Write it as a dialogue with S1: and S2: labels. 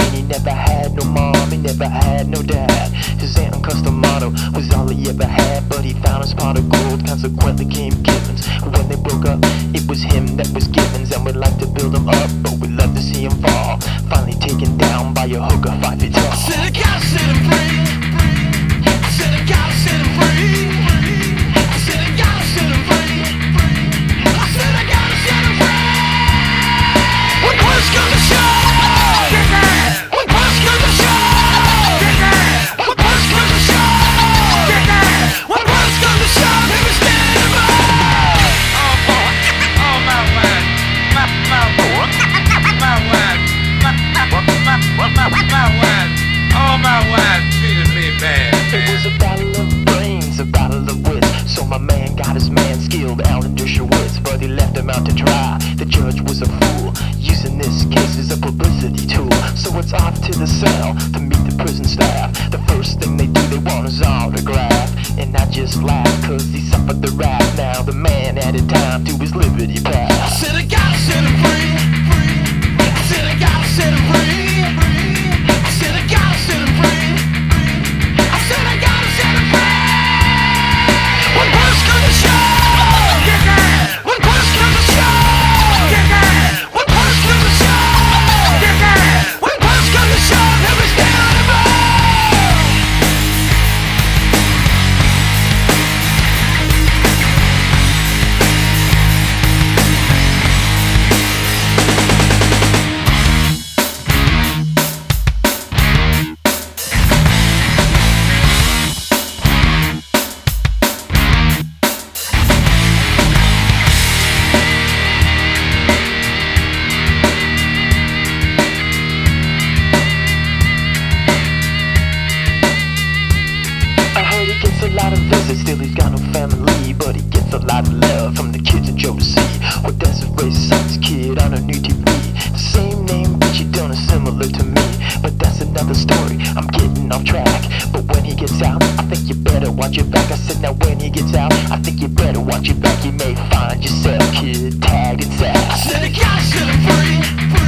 S1: And he never had no mom, he never had no dad. His aunt and custom motto was all he ever had, but he found his pot of gold, consequently came Givens. When they broke up, it was him that was Givens. And we'd like to build him up, but we'd love to see him fall, finally taken down by a hooker 5 feet tall.
S2: Said I gotta set him free. Said I gotta set him free. Said I gotta set him free. I said I gotta set him free. When push comes to shove, when push comes to shove, when push comes to shove, when push comes to shove, he was standing by. Oh boy, oh my word, my word, my word, my word, oh my word, treated me bad.
S1: It was a battle of brains, a battle of wits. So my man got his man skilled, Alan Dershowitz, but he left him out to dry. The judge was a fool, using this case as a publicity tool. So it's off to the cell to meet the prison staff. The first thing they do, they want his autograph. And I just laugh, cause he suffered the wrath. Now the man added time to his liberty path.
S2: I said I gotta set him free. I said I gotta set him free. I said I gotta set him free. I said I gotta set him free. When push comes to shove, when push comes to shove, when push comes to shove, when push comes to shove, he'll be standing by.
S1: A lot of visits, still he's got no family, but he gets a lot of love from the kids in Jodeci. Well, Desiree Sutton's kid on her new TV, the same name, but she done is similar to me. But that's another story, I'm getting off track. But when he gets out, I think you better watch your back. I said now when he gets out, I think you better watch your back. You may find yourself, kid, tagged and sad.
S2: I said I gotta set him free.